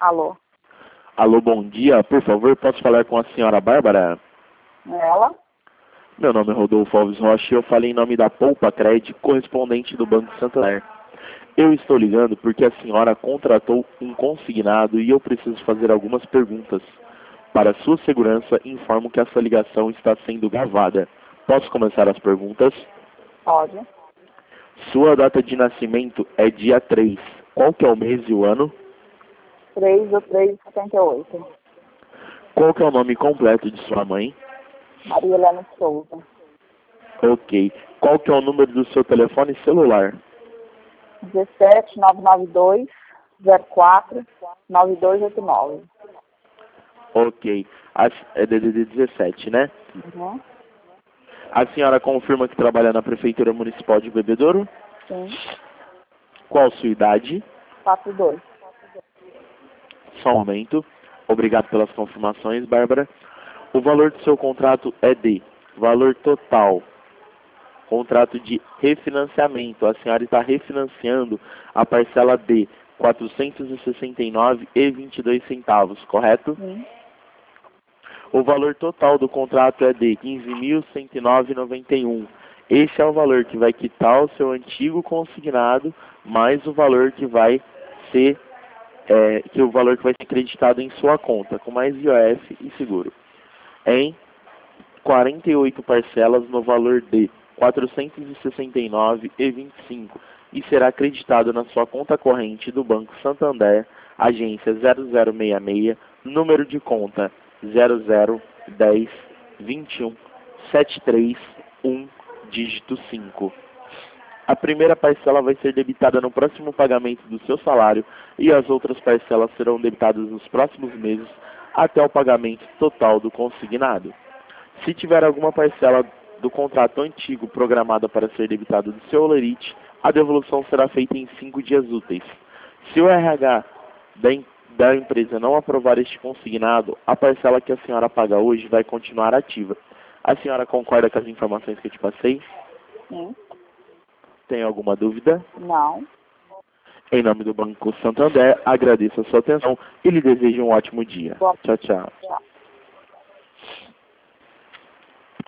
Alô? Alô, bom dia. Por favor, posso falar com a senhora Bárbara? Ela? Meu nome é Rodolfo Alves Rocha e eu falei em nome da Poupa Cred, correspondente do Banco Santander. Eu estou ligando porque a senhora contratou um consignado e eu preciso fazer algumas perguntas. Para sua segurança, informo que essa ligação está sendo gravada. Posso começar as perguntas? Pode. Sua data de nascimento é dia 3. Qual que é o mês e o ano? 3/3/78. Qual que é o nome completo de sua mãe? Maria Helena Souza. Ok. Qual que é o número do seu telefone celular? 17992049289. Ok. É DDD 17, né? Uhum. A senhora confirma que trabalha na Prefeitura Municipal de Bebedouro? Sim. Qual sua idade? 42. Só um momento. Obrigado pelas confirmações, Bárbara. O valor do seu contrato é de valor total. Contrato de refinanciamento. A senhora está refinanciando a parcela de R$ 469,22, correto? Sim. O valor total do contrato é de R$ 15.109,91. Esse é o valor que vai quitar o seu antigo consignado, mais o valor que vai ser creditado em sua conta, com mais IOF e seguro. Em 48 parcelas no valor de R$ 469,25 e será acreditado na sua conta corrente do Banco Santander, agência 0066, número de conta 00102173 dígito 5. A primeira parcela vai ser debitada no próximo pagamento do seu salário e as outras parcelas serão debitadas nos próximos meses até o pagamento total do consignado. Se tiver alguma parcela do contrato antigo programada para ser debitada do seu holerite, a devolução será feita em 5 dias úteis. Se o RH da empresa não aprovar este consignado, a parcela que a senhora paga hoje vai continuar ativa. A senhora concorda com as informações que eu te passei? Sim. Tem alguma dúvida? Não. Em nome do Banco Santander, agradeço a sua atenção e lhe desejo um ótimo dia. Boa. Tchau, tchau. Tchau.